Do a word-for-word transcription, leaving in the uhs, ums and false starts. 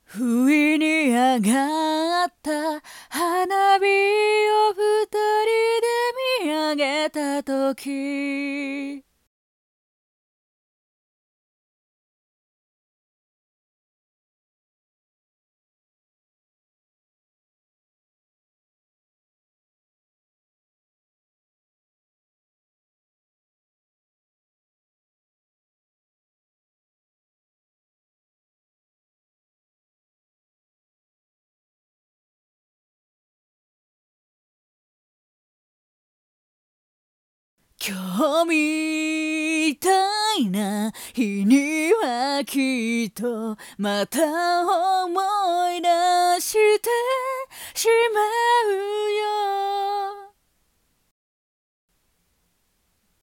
不意に上がった花火を二人で見上げたとき、今日みたいな日にはきっとまた思い出してしまうよ。